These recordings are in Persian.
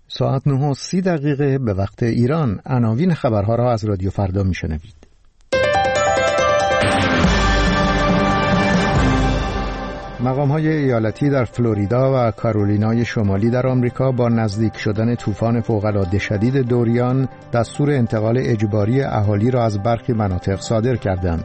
ساعت 9:30 به وقت ایران. عناوین خبرها را از رادیو فردا میشنوید. مقام‌های ایالتی در فلوریدا و کارولینای شمالی در آمریکا با نزدیک شدن طوفان فوق‌العاده شدید دوریان دستور انتقال اجباری اهالی را از برخی مناطق صادر کردند.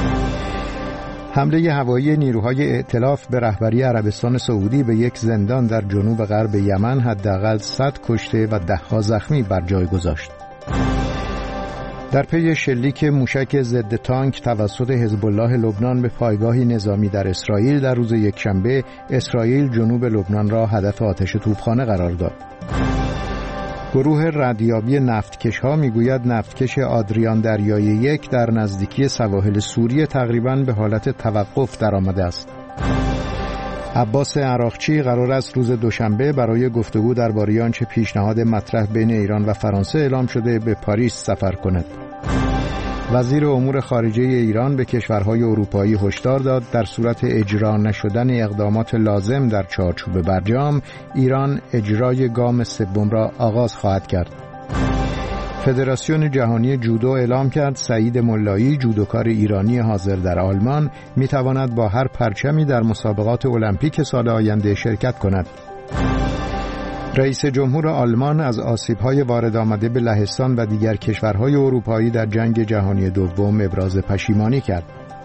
حمله هوایی نیروهای ائتلاف به رهبری عربستان سعودی به یک زندان در جنوب غرب یمن حداقل 100 کشته و ده‌ها زخمی بر جای گذاشت. در پی شلیک موشک ضد تانک توسط حزب الله لبنان به پایگاهی نظامی در اسرائیل در روز یکشنبه، اسرائیل جنوب لبنان را هدف آتش توپخانه قرار داد. گروه ردیابی نفتکش‌ها می‌گوید نفتکش آدریان دریایی 1 در نزدیکی سواحل سوریه تقریباً به حالت توقف درآمده است. عباس عراقچی قرار است روز دوشنبه برای گفتگو درباره آنچه پیشنهاد مطرح بین ایران و فرانسه اعلام شده به پاریس سفر کند. وزیر امور خارجه ایران به کشورهای اروپایی هشدار داد در صورت اجرا نشدن اقدامات لازم در چارچوب برجام، ایران اجرای گام سوم را آغاز خواهد کرد. فدراسیون جهانی جودو اعلام کرد سعید ملایی، جودوکار ایرانی حاضر در آلمان، میتواند با هر پرچمی در مسابقات المپیک سال آینده شرکت کند. رئیس جمهور آلمان از آسیب‌های وارد آمده به لهستان و دیگر کشورهای اروپایی در جنگ جهانی دوم ابراز پشیمانی کرد.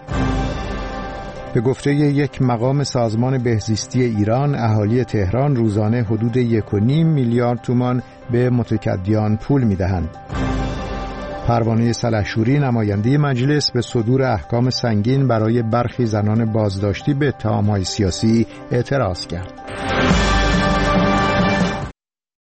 به گفته یک مقام سازمان بهزیستی ایران، اهالی تهران روزانه حدود 1.5 میلیارد تومان به متکدیان پول می‌دهند. پروانه سلحشوری نماینده مجلس به صدور احکام سنگین برای برخی زنان بازداشتی به اتهام‌های سیاسی اعتراض کرد.